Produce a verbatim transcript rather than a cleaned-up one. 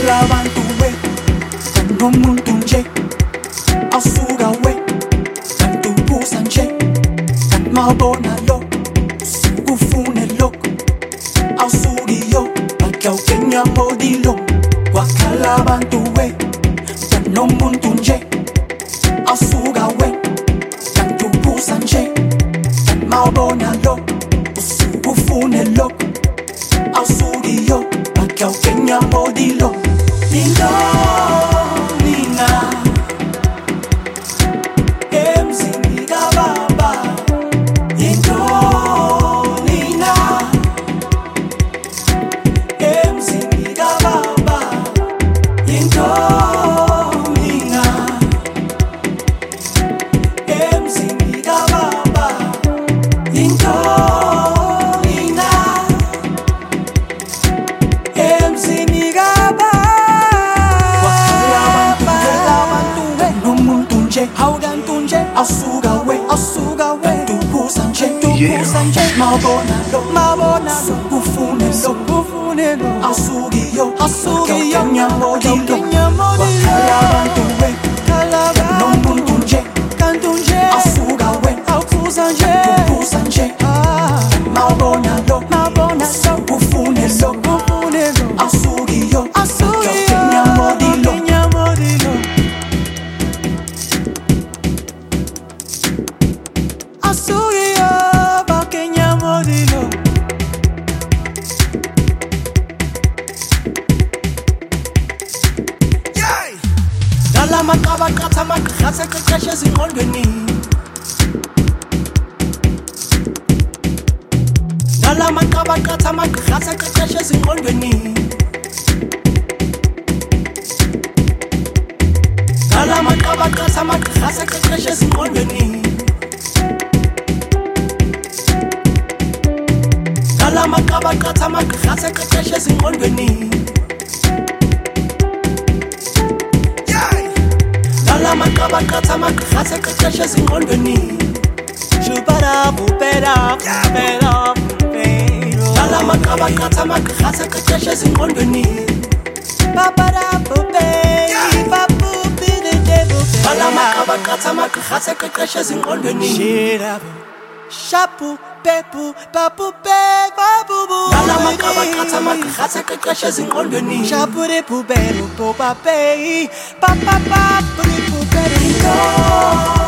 wakhala abantu we kanomuntu nje asuka we kanti ubusa nje kanti mawubona lo ukufune lo awusukiyo akawukenya modilo wakhala abantu we kanomuntu nje asuka we kanti ubusa nje kanti mawubona lo ukufune lo awusukiyo akawukenya modilo Nino, Nina Emzini kababa Nino, Nina Emzini kababa Nino, Nina Emzini kababa Nino, Nina Emzini kababa Haugantu nje asuka we asuka we tubusa nje tubusa nje mabona lo mabona lo kufune lo kufune lo asukiyo asukiyo nyamodilo wakhala abantu we khala nomuntu nje kantu nje asuka we awubusa nje tubusa nje mabona lo mabona lo kufune lo kufune lo asukiyo asukiyo nyamodilo nyamodilo Asugiyo bakenya modilo Yay Dala makaba katha makhatha qeqeshe ezingqondweni Dala makaba katha makhatha qeqeshe ezingqondweni Dala makaba katha makhatha qeqeshe ezingqondweni Dala makaba katha makhatha qeqeshe ezingqondweni Dala makaba katha makhatha qeqeshe ezingqondweni Shubara bupera bupera bupera Dala makaba katha makhatha qeqeshe ezingqondweni Babara bupera babupira bupera Dala makaba katha makhatha qeqeshe ezingqondweni Shirabu shapu pepu papu pe papu bu Dala makaba katha makhatha qeqeshe ezingqondweni Shapu de pu beru po pa pe pa pa pa pu pu beru